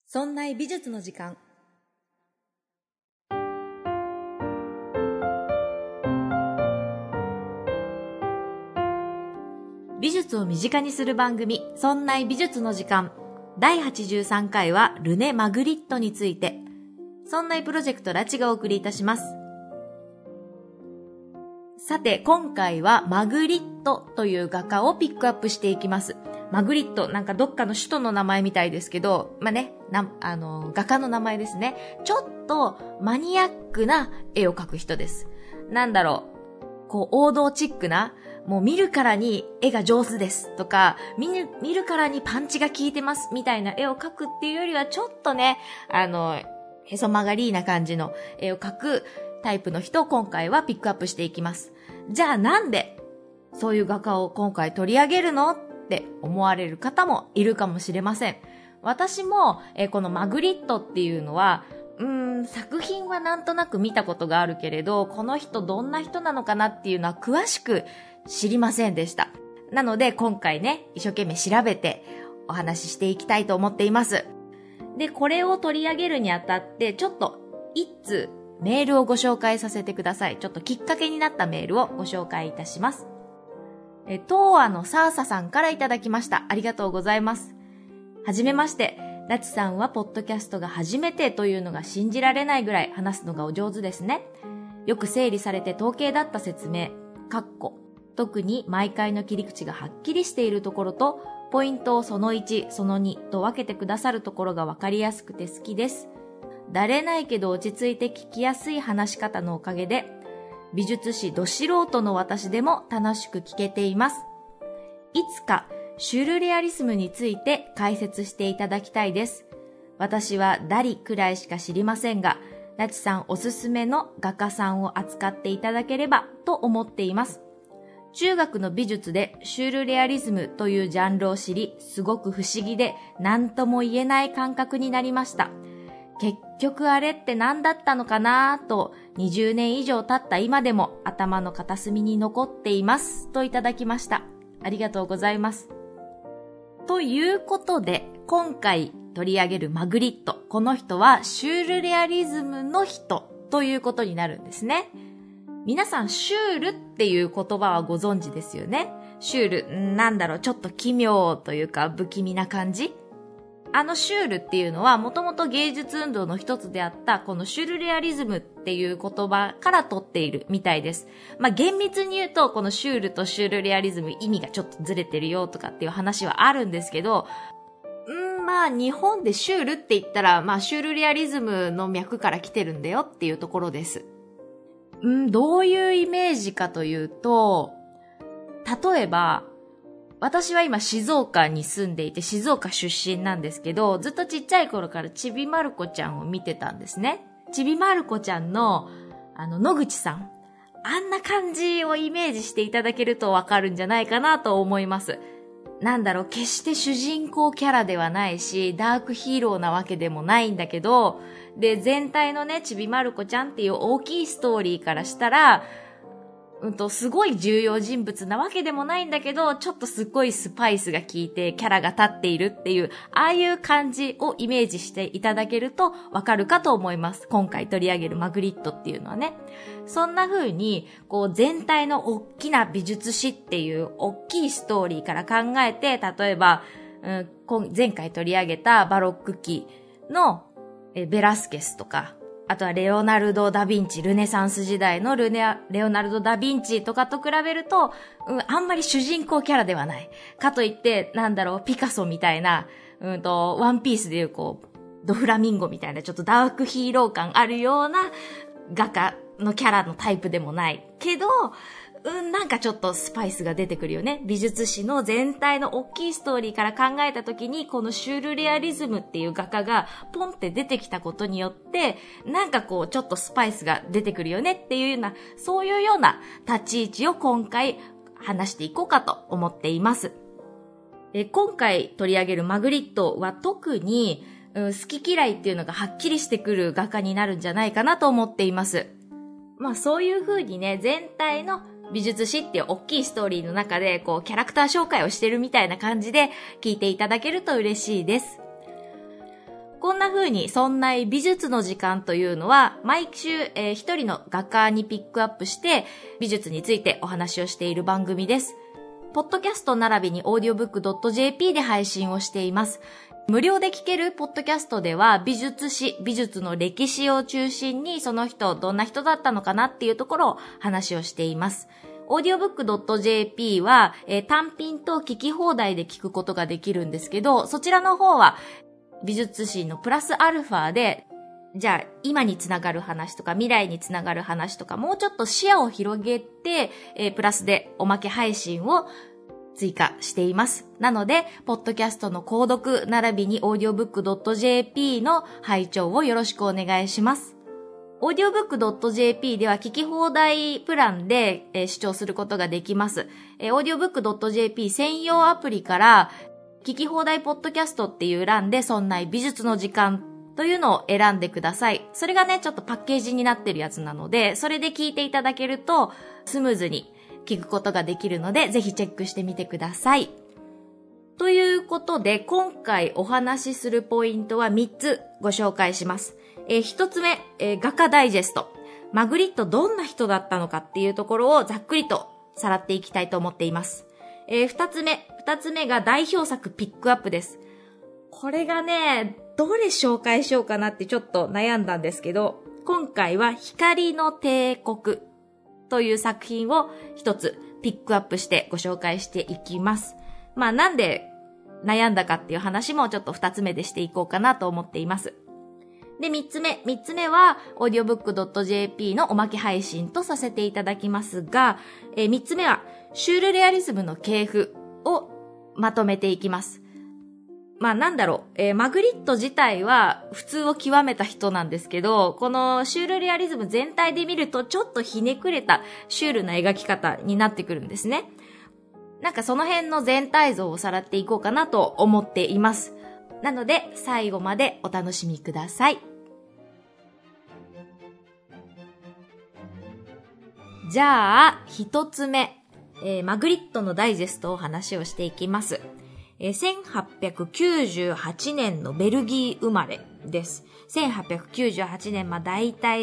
そんな美術の時間。美術を身近にする番組、そんな美術の時間。第83回はルネ・マグリットについて。そんなプロジェクトラチがお送りいたします。さて、今回はマグリットという画家をピックアップしていきます。マグリット、なんかどっかの首都の名前みたいですけど、画家の名前ですね。ちょっとマニアックな絵を描く人です。王道チックな、もう見るからに絵が上手ですとか、見るからにパンチが効いてますみたいな絵を描くっていうよりは、ちょっとね、へそ曲がりな感じの絵を描くタイプの人を今回はピックアップしていきます。じゃあなんでそういう画家を今回取り上げるのって思われる方もいるかもしれません。私もこのマグリットっていうのは作品はなんとなく見たことがあるけれど、この人どんな人なのかなっていうのは詳しく知りませんでした。なので今回ね、一生懸命調べてお話ししていきたいと思っています。で、これを取り上げるにあたってちょっと一通メールをご紹介させてください。ちょっときっかけになったメールをご紹介いたします。東亜のサーサさんからいただきました。ありがとうございます。はじめまして。ラチさんはポッドキャストが初めてというのが信じられないぐらい話すのがお上手ですね。よく整理されて統計だった説明、特に毎回の切り口がはっきりしているところと、ポイントをその1、その2と分けてくださるところがわかりやすくて好きです。だれないけど落ち着いて聞きやすい話し方のおかげで、美術史ど素人の私でも楽しく聞けています。いつかシュルレアリスムについて解説していただきたいです。私はダリくらいしか知りませんが、ラチさんおすすめの画家さんを扱っていただければと思っています。中学の美術でシュルレアリズムというジャンルを知り、すごく不思議で何とも言えない感覚になりました。結局あれって何だったのかなぁと20年以上経った今でも頭の片隅に残っていますといただきました。ありがとうございます。ということで今回取り上げるマグリット、この人はシュルレアリズムの人ということになるんですね。皆さんシュールっていう言葉はご存知ですよね。シュール、ちょっと奇妙というか不気味な感じ。シュールっていうのはもともと芸術運動の一つであったこのシュルレアリズムっていう言葉から取っているみたいです。厳密に言うとこのシュールとシュルレアリズム意味がちょっとずれてるよとかっていう話はあるんですけど、日本でシュールって言ったらシュルレアリズムの脈から来てるんだよっていうところです。どういうイメージかというと、例えば私は今静岡に住んでいて静岡出身なんですけど、ずっとちっちゃい頃からちびまる子ちゃんを見てたんですね。ちびまる子ちゃんの野口さん、あんな感じをイメージしていただけるとわかるんじゃないかなと思います。決して主人公キャラではないしダークヒーローなわけでもないんだけど、で全体のねちびまる子ちゃんっていう大きいストーリーからしたらすごい重要人物なわけでもないんだけど、ちょっとすごいスパイスが効いてキャラが立っているっていう、ああいう感じをイメージしていただけるとわかるかと思います。今回取り上げるマグリットっていうのはね。そんな風に、全体の大きな美術史っていう大きいストーリーから考えて、例えば、前回取り上げたバロック期のベラスケスとか、あとはレオナルド・ダ・ヴィンチ、ルネサンス時代のレオナルド・ダ・ヴィンチとかと比べると、あんまり主人公キャラではない。かといって、ピカソみたいな、ワンピースでいうドフラミンゴみたいなちょっとダークヒーロー感あるような画家のキャラのタイプでもないけど、ちょっとスパイスが出てくるよね。美術史の全体の大きいストーリーから考えたときに、このシュルレアリズムっていう画家がポンって出てきたことによって、ちょっとスパイスが出てくるよねっていうような、そういうような立ち位置を今回話していこうかと思っています。今回取り上げるマグリットは特に、好き嫌いっていうのがはっきりしてくる画家になるんじゃないかなと思っています。そういう風にね、全体の美術史っていう大きいストーリーの中でキャラクター紹介をしてるみたいな感じで聞いていただけると嬉しいです。 こんな風にそんな美術の時間というのは毎週一人の画家にピックアップして美術についてお話をしている番組です。ポッドキャスト並びに audiobook.jp で配信をしています。無料で聞けるポッドキャストでは美術史、美術の歴史を中心にその人どんな人だったのかなっていうところを話をしています。audiobook.jp は、単品と聞き放題で聞くことができるんですけど、そちらの方は美術史のプラスアルファで、じゃあ今につながる話とか未来につながる話とかもうちょっと視野を広げて、プラスでおまけ配信を追加しています。なので、ポッドキャストの購読並びに audiobook.jp の拝聴をよろしくお願いします。audiobook.jp では聞き放題プランで、視聴することができます。audiobook.jp 専用アプリから聞き放題ポッドキャストっていう欄でそんな美術の時間というのを選んでください。それがね、ちょっとパッケージになってるやつなので、それで聞いていただけるとスムーズに聞くことができるので、ぜひチェックしてみてください。ということで、今回お話しするポイントは3つご紹介します。1つ目、画家ダイジェスト。マグリットどんな人だったのかっていうところをざっくりとさらっていきたいと思っています。2つ目が代表作ピックアップです。これがね、どれ紹介しようかなってちょっと悩んだんですけど、今回は光の帝国という作品を一つピックアップしてご紹介していきます。なんで悩んだかっていう話もちょっと2つ目でしていこうかなと思っています。で、3つ目は audiobook.jp のおまけ配信とさせていただきますが、3つ目はシュールレアリズムの系譜をまとめていきます。マグリット自体は普通を極めた人なんですけど、このシュールレアリズム全体で見るとちょっとひねくれたシュールな描き方になってくるんですね。その辺の全体像をさらっていこうかなと思っています。なので最後までお楽しみください。じゃあ一つ目、マグリットのダイジェストを話をしていきます。1898年のベルギー生まれです。1898年、だいたい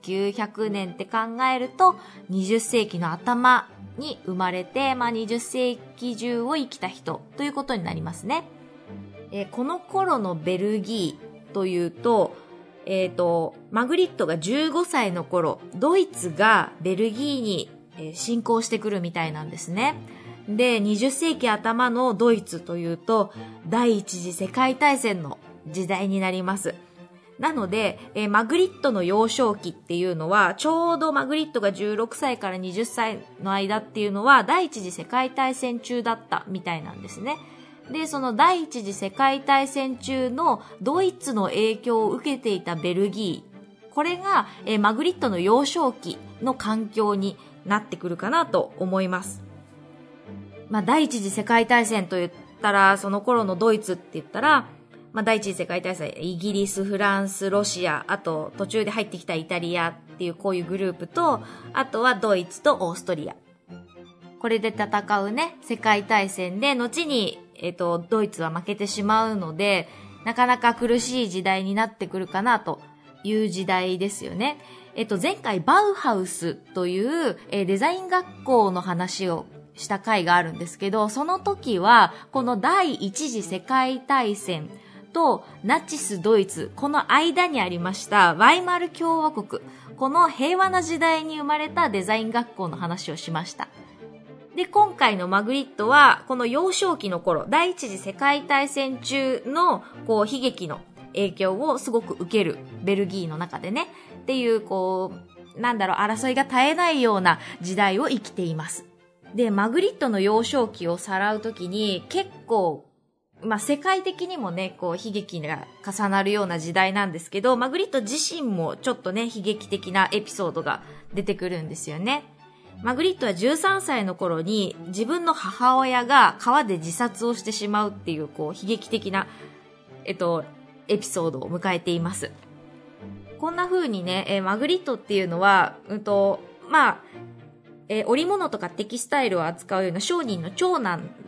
1900年って考えると20世紀の頭に生まれて、20世紀中を生きた人ということになりますね。この頃のベルギーというと、マグリットが15歳の頃、ドイツがベルギーに侵攻してくるみたいなんですね。で、20世紀頭のドイツというと、第一次世界大戦の時代になります。なので、マグリットの幼少期っていうのは、ちょうどマグリットが16歳から20歳の間っていうのは、第一次世界大戦中だったみたいなんですね。で、その第一次世界大戦中のドイツの影響を受けていたベルギー。これが、マグリットの幼少期の環境になってくるかなと思います。第一次世界大戦と言ったら、その頃のドイツって言ったら、第一次世界大戦、イギリス、フランス、ロシア、あと途中で入ってきたイタリアっていうこういうグループと、あとはドイツとオーストリア。これで戦うね、世界大戦で、後に、ドイツは負けてしまうので、なかなか苦しい時代になってくるかなという時代ですよね。前回バウハウスという、デザイン学校の話をした回があるんですけど、その時はこの第一次世界大戦とナチスドイツ、この間にありましたワイマル共和国、この平和な時代に生まれたデザイン学校の話をしました。で、今回のマグリットはこの幼少期の頃、第一次世界大戦中の悲劇の影響をすごく受けるベルギーの中でねっていう争いが絶えないような時代を生きています。で、マグリットの幼少期をさらうときに結構、世界的にもね、悲劇が重なるような時代なんですけど、マグリット自身もちょっとね、悲劇的なエピソードが出てくるんですよね。マグリットは13歳の頃に自分の母親が川で自殺をしてしまうっていう悲劇的な、エピソードを迎えています。こんな風にね、マグリットっていうのは、織物とかテキスタイルを扱うような商人の長男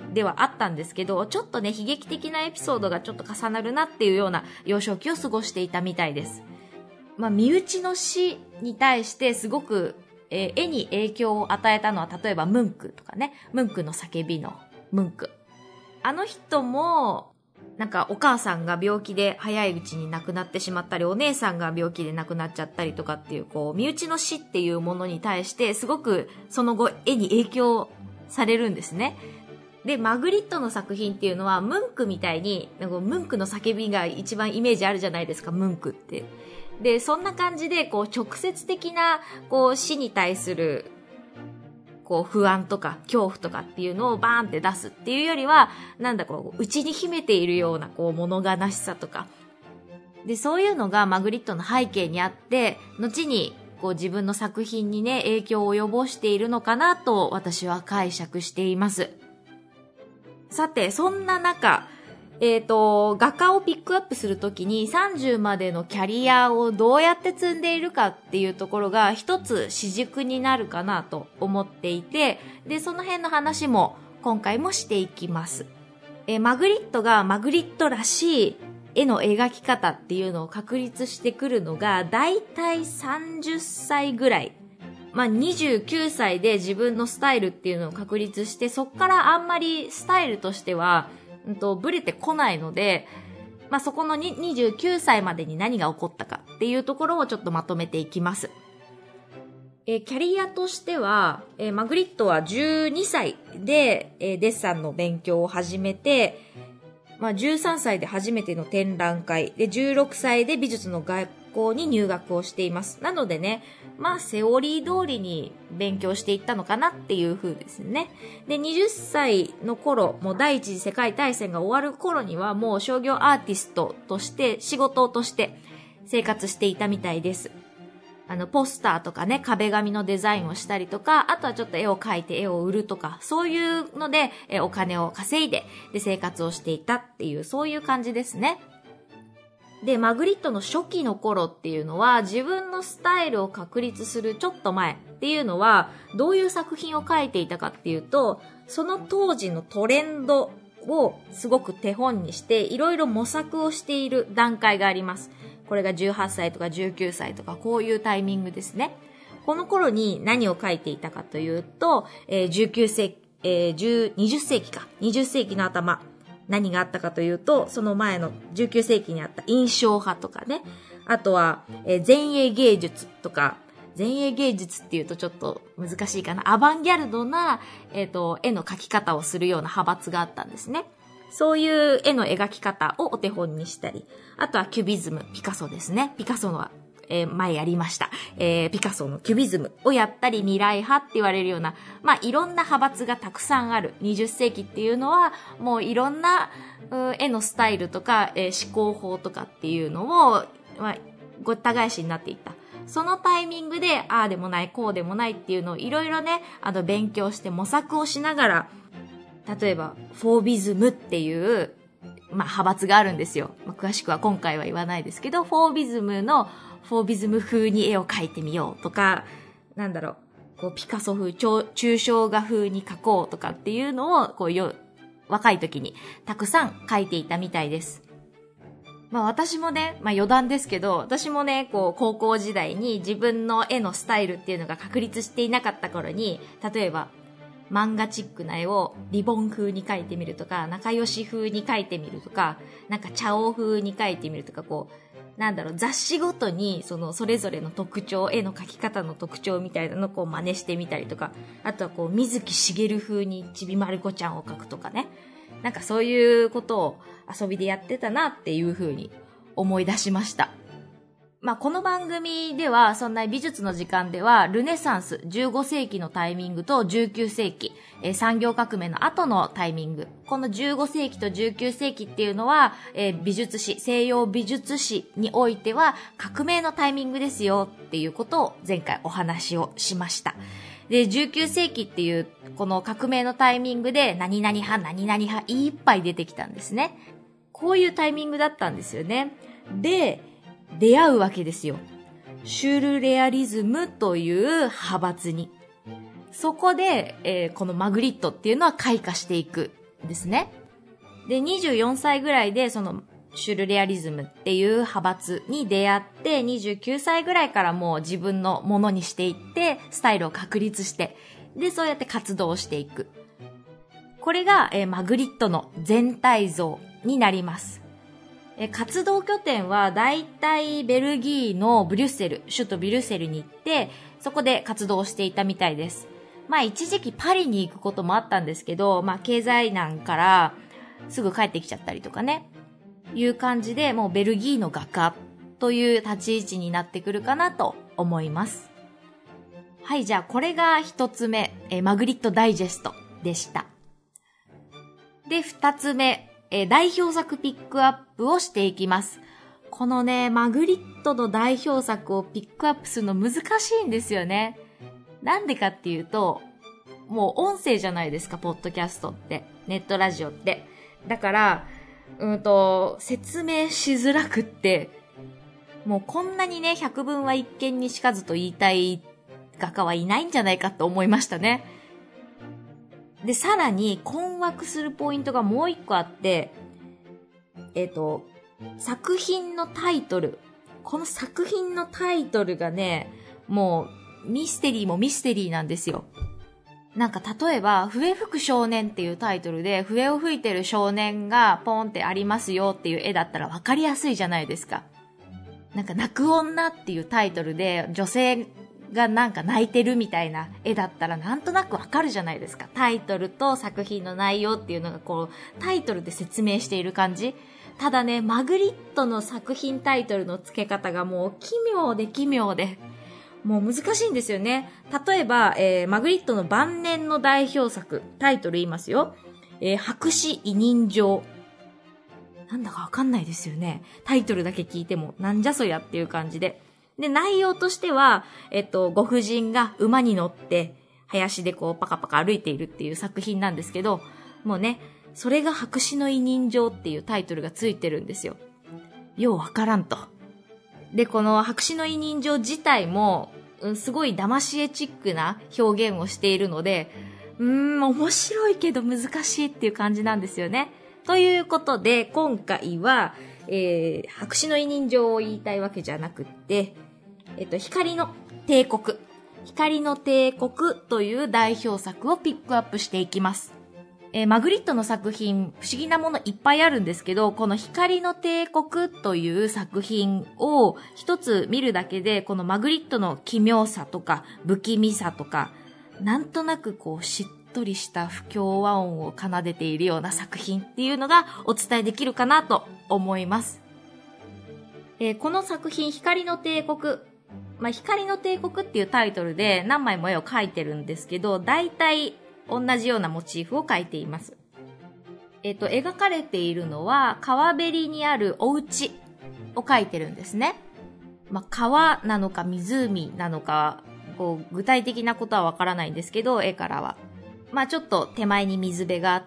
ではあったんですけど、ちょっとね、悲劇的なエピソードがちょっと重なるなっていうような幼少期を過ごしていたみたいです。身内の死に対してすごく、絵に影響を与えたのは、例えばムンクとかね、ムンクの叫びのムンク。あの人も、なんかお母さんが病気で早いうちに亡くなってしまったり、お姉さんが病気で亡くなっちゃったりとかっていう、身内の死っていうものに対してすごくその後絵に影響されるんですね。で、マグリットの作品っていうのはムンクみたいに、ムンクの叫びが一番イメージあるじゃないですか、ムンクって。で、そんな感じで直接的な死に対する不安とか恐怖とかっていうのをバーンって出すっていうよりは、内に秘めているような物悲しさとか。で、そういうのがマグリットの背景にあって、後に自分の作品にね、影響を及ぼしているのかなと私は解釈しています。さて、そんな中、画家をピックアップするときに30までのキャリアをどうやって積んでいるかっていうところが一つ主軸になるかなと思っていて、で、その辺の話も今回もしていきます。マグリットがマグリットらしい絵の描き方っていうのを確立してくるのがだいたい30歳ぐらい。29歳で自分のスタイルっていうのを確立して、そっからあんまりスタイルとしてはブレてこないので、そこの29歳までに何が起こったかっていうところをちょっとまとめていきます。キャリアとしては、マグリットは12歳で、デッサンの勉強を始めて、13歳で初めての展覧会で、16歳で美術の学校に入学をしています。なのでね、セオリー通りに勉強していったのかなっていう風ですね。で、20歳の頃、もう第一次世界大戦が終わる頃にはもう商業アーティストとして、仕事として生活していたみたいです。ポスターとかね、壁紙のデザインをしたりとか、あとはちょっと絵を描いて絵を売るとか、そういうので、お金を稼いで、で、生活をしていたっていう、そういう感じですね。で、マグリットの初期の頃っていうのは、自分のスタイルを確立するちょっと前っていうのは、どういう作品を描いていたかっていうと、その当時のトレンドをすごく手本にして、いろいろ模索をしている段階があります。これが18歳とか19歳とかこういうタイミングですね。この頃に何を書いていたかというと、20世紀の頭、何があったかというと、その前の19世紀にあった印象派とかね、あとは、前衛芸術とか、前衛芸術っていうとちょっと難しいかな、アバンギャルドな、絵の描き方をするような派閥があったんですね。そういう絵の描き方をお手本にしたり、あとはキュビズム、ピカソですね。ピカソの前やりました。ピカソのキュビズムをやったり、未来派って言われるような、いろんな派閥がたくさんある20世紀っていうのは、もういろんな絵のスタイルとか、思考法とかっていうのを、ごった返しになっていった。そのタイミングで、ああでもない、こうでもないっていうのをいろいろね、勉強して模索をしながら、例えば、フォービズムっていう、派閥があるんですよ。詳しくは今回は言わないですけど、フォービズム風に絵を描いてみようとか、ピカソ風、抽象画風に描こうとかっていうのを、若い時にたくさん描いていたみたいです。私もね、余談ですけど、私もね、高校時代に自分の絵のスタイルっていうのが確立していなかった頃に、例えば、漫画チックな絵をリボン風に描いてみるとか、仲良し風に描いてみるとか、茶王風に描いてみるとか、雑誌ごとにそれぞれの特徴、絵の描き方の特徴みたいなのを真似してみたりとか、あとは水木しげる風にちびまる子ちゃんを描くとかね。そういうことを遊びでやってたなっていう風に思い出しました。この番組では、そんな美術の時間では、ルネサンス、15世紀のタイミングと19世紀、産業革命の後のタイミング。この15世紀と19世紀っていうのは、美術史、西洋美術史においては、革命のタイミングですよっていうことを前回お話をしました。で、19世紀っていう、この革命のタイミングで、何々派、何々派、いっぱい出てきたんですね。こういうタイミングだったんですよね。で、出会うわけですよ。シュルレアリズムという派閥に。そこで、このマグリットっていうのは開花していくですね。で、24歳ぐらいでそのシュルレアリズムっていう派閥に出会って、29歳ぐらいからもう自分のものにしていって、スタイルを確立して、で、そうやって活動していく。これが、マグリットの全体像になります。活動拠点はだいたいベルギーのブリュッセル、首都ブリュッセルに行って、そこで活動していたみたいです。まあ一時期パリに行くこともあったんですけど、まあ経済難からすぐ帰ってきちゃったりとかね、いう感じでもうベルギーの画家という立ち位置になってくるかなと思います。はい、じゃあこれが一つ目、マグリットダイジェストでした。で、二つ目、代表作ピックアップをしていきます。このね、マグリットの代表作をピックアップするの難しいんですよね。なんでかっていうと、もう音声じゃないですか、ポッドキャストって、ネットラジオって。だから、説明しづらくって、もうこんなにね、百聞は一見にしかずと言いたい画家はいないんじゃないかと思いましたね。で、さらに困惑するポイントがもう一個あって、作品のタイトル。この作品のタイトルがね、もうミステリーもミステリーなんですよ。なんか例えば、笛吹く少年っていうタイトルで、笛を吹いてる少年がポンってありますよっていう絵だったらわかりやすいじゃないですか。なんか泣く女っていうタイトルで、女性がなんか泣いてるみたいな絵だったらなんとなくわかるじゃないですか。タイトルと作品の内容っていうのがこう、タイトルで説明している感じ。ただね、マグリットの作品タイトルの付け方がもう奇妙で、もう難しいんですよね。例えば、マグリットの晩年の代表作、タイトル言いますよ。白紙委任状。なんだかわかんないですよね。タイトルだけ聞いても、なんじゃそりゃっていう感じで。で、内容としては、ご婦人が馬に乗って、林でこうパカパカ歩いているっていう作品なんですけど、もうね、それが白紙の委任状っていうタイトルがついてるんですよ。ようわからんと。で、この白紙の委任状自体も、すごい騙し絵チックな表現をしているので、面白いけど難しいっていう感じなんですよね。ということで、今回は、白紙の委任状を言いたいわけじゃなくって、光の帝国。光の帝国という代表作をピックアップしていきます。マグリットの作品、不思議なものいっぱいあるんですけど、この光の帝国という作品を一つ見るだけで、このマグリットの奇妙さとか不気味さとか、なんとなくこうしっとりした不協和音を奏でているような作品っていうのがお伝えできるかなと思います。この作品、光の帝国、光の帝国っていうタイトルで何枚も絵を描いてるんですけど、大体同じようなモチーフを描いています。描かれているのは川べりにあるお家を描いてるんですね。川なのか湖なのか、こう具体的なことはわからないんですけど、絵からは。ちょっと手前に水辺があって、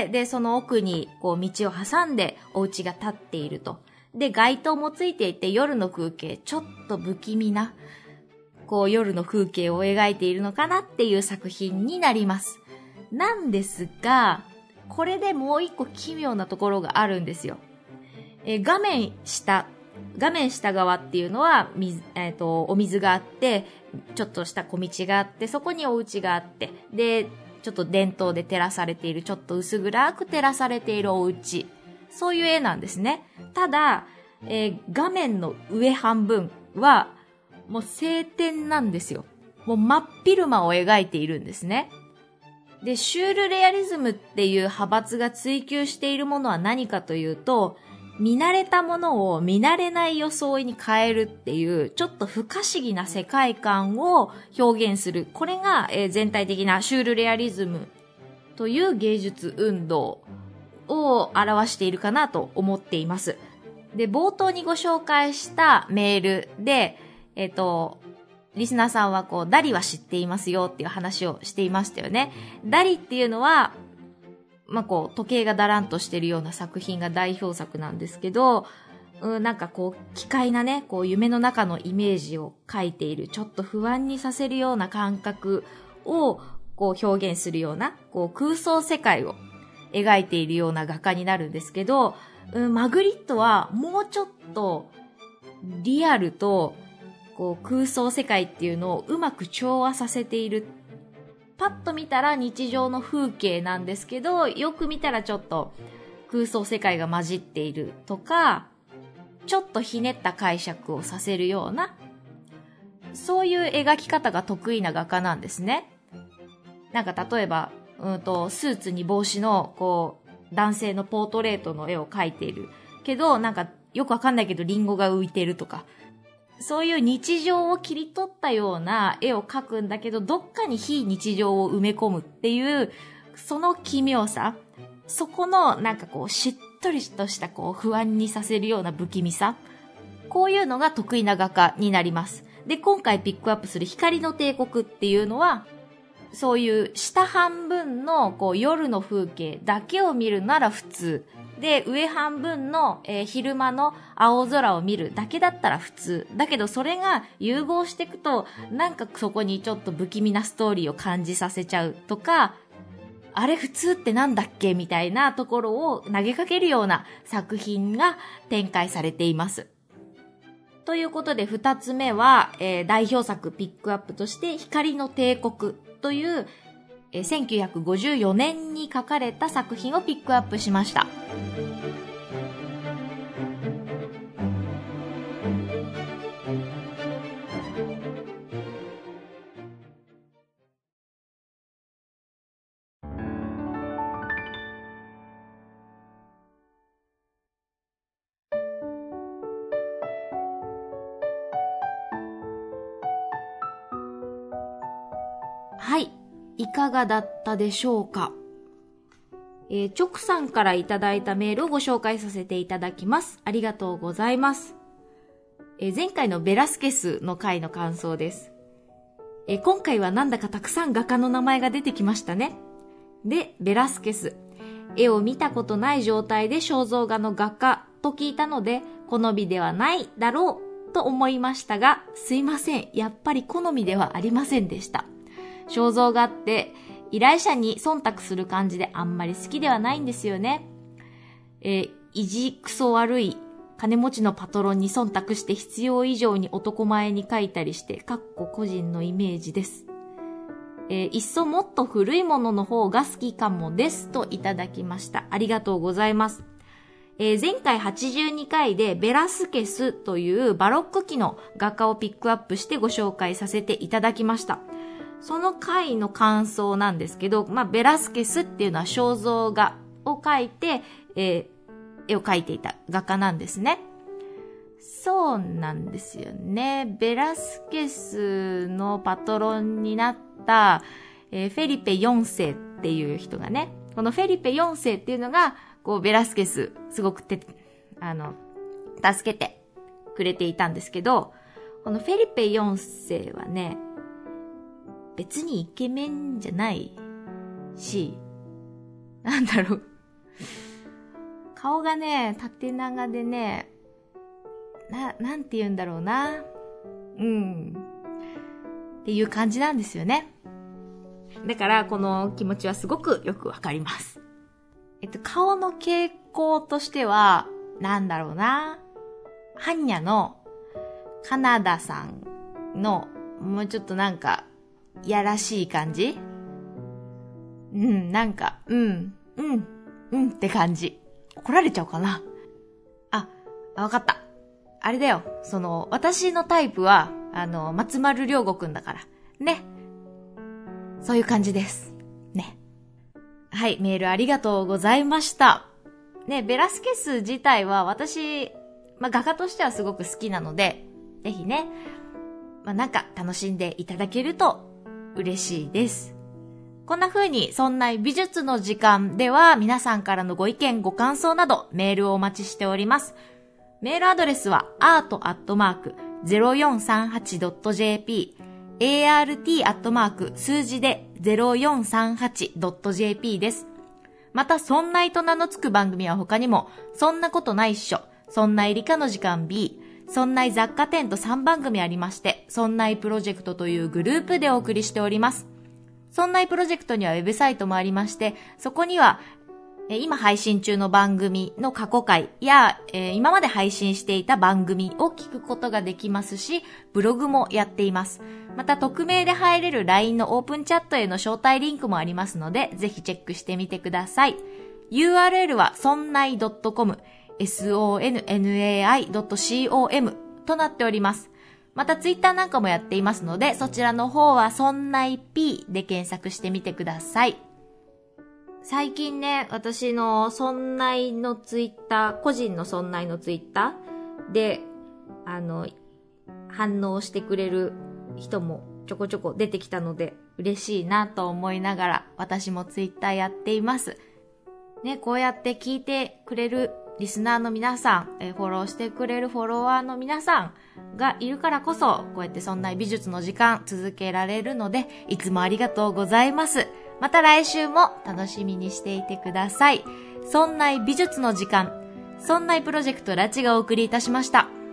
で、その奥にこう道を挟んでお家が建っていると。で、街灯もついていて夜の風景、ちょっと不気味な、こう夜の風景を描いているのかなっていう作品になります。なんですが、これでもう一個奇妙なところがあるんですよ。画面下側っていうのはお水があって、ちょっとした小道があって、そこにお家があって、で、ちょっと電灯で照らされている、ちょっと薄暗く照らされているお家。そういう絵なんですね。ただ、画面の上半分は、もう晴天なんですよ。もう真っ昼間を描いているんですね。で、シュールレアリズムっていう派閥が追求しているものは何かというと、見慣れたものを見慣れない装いに変えるっていう、ちょっと不可思議な世界観を表現する。これが、全体的なシュールレアリズムという芸術運動を表しているかなと思っています。で、冒頭にご紹介したメールで、リスナーさんはこう、ダリは知っていますよっていう話をしていましたよね。ダリっていうのは、こう、時計がだらんとしてるような作品が代表作なんですけど、なんかこう、奇怪なね、こう、夢の中のイメージを描いている、ちょっと不安にさせるような感覚を、こう、表現するような、こう、空想世界を描いているような画家になるんですけど、マグリットはもうちょっとリアルとこう空想世界っていうのをうまく調和させている。パッと見たら日常の風景なんですけど、よく見たらちょっと空想世界が混じっているとか、ちょっとひねった解釈をさせるような、そういう描き方が得意な画家なんですね。なんか例えば、スーツに帽子のこう男性のポートレートの絵を描いているけど、なんかよくわかんないけどリンゴが浮いてるとか、そういう日常を切り取ったような絵を描くんだけど、どっかに非日常を埋め込むっていう、その奇妙さ、そこのなんかこうしっとりとしたこう不安にさせるような不気味さ、こういうのが得意な画家になります。で、今回ピックアップする光の帝国っていうのは、そういう下半分のこう夜の風景だけを見るなら普通。で、上半分の、昼間の青空を見るだけだったら普通。だけどそれが融合していくと、なんかそこにちょっと不気味なストーリーを感じさせちゃうとか、あれ普通ってなんだっけみたいなところを投げかけるような作品が展開されています。ということで2つ目は、代表作ピックアップとして光の帝国という1954年に書かれた作品をピックアップしました。はい。いかがだったでしょうか。チョクさんからいただいたメールをご紹介させていただきます。ありがとうございます。前回のベラスケスの回の感想です。今回はなんだかたくさん画家の名前が出てきましたね。で、ベラスケス。絵を見たことない状態で肖像画の画家と聞いたので、好みではないだろうと思いましたが、すいません。やっぱり好みではありませんでした。肖像画って依頼者に忖度する感じであんまり好きではないんですよね。意地クソ悪い金持ちのパトロンに忖度して必要以上に男前に描いたりして、個人のイメージです。いっそもっと古いものの方が好きかもですといただきました。ありがとうございます。前回82回でベラスケスというバロック期の画家をピックアップしてご紹介させていただきました。その回の感想なんですけど、ベラスケスっていうのは肖像画を描いて、絵を描いていた画家なんですね。そうなんですよね。ベラスケスのパトロンになった、フェリペ4世っていう人がね、このフェリペ4世っていうのが、こうベラスケスすごく助けてくれていたんですけど、このフェリペ4世はね、別にイケメンじゃないし、なんだろう。顔がね、縦長でね、なんて言うんだろうな。っていう感じなんですよね。だから、この気持ちはすごくよくわかります。顔の傾向としては、なんだろうな。般若のカナダさんの、もうちょっとなんか、やらしい感じ？なんか、って感じ。怒られちゃうかな？わかった。あれだよ。私のタイプは、松丸亮吾くんだから。ね。そういう感じです。ね。はい、メールありがとうございました。ね、ベラスケス自体は私、画家としてはすごく好きなので、ぜひね、なんか楽しんでいただけると嬉しいです。こんな風に、そんな美術の時間では皆さんからのご意見、ご感想などメールをお待ちしております。メールアドレスは art@0438.jp art@ 数字で 0438.jp です。また、そんないと名の付く番組は他にも、そんなことないっしょ、そんない理科の時間 B、そんない雑貨店と3番組ありまして、そんないプロジェクトというグループでお送りしております。そんないプロジェクトにはウェブサイトもありまして、そこには今配信中の番組の過去回や、今まで配信していた番組を聞くことができますし、ブログもやっています。また匿名で入れる LINE のオープンチャットへの招待リンクもありますので、ぜひチェックしてみてください。URL は sonnai.com、sonnai.com となっております。またツイッターなんかもやっていますので、そちらの方は sonnai.p で検索してみてください。最近ね、私のsonnaiのツイッター、個人のsonnaiのツイッターで、反応してくれる人もちょこちょこ出てきたので、嬉しいなと思いながら、私もツイッターやっています。ね、こうやって聞いてくれるリスナーの皆さん、フォローしてくれるフォロワーの皆さんがいるからこそ、こうやってsonnai美術の時間続けられるので、いつもありがとうございます。また来週も楽しみにしていてください。sonnai美術の時間、sonnaiプロジェクトラチがお送りいたしました。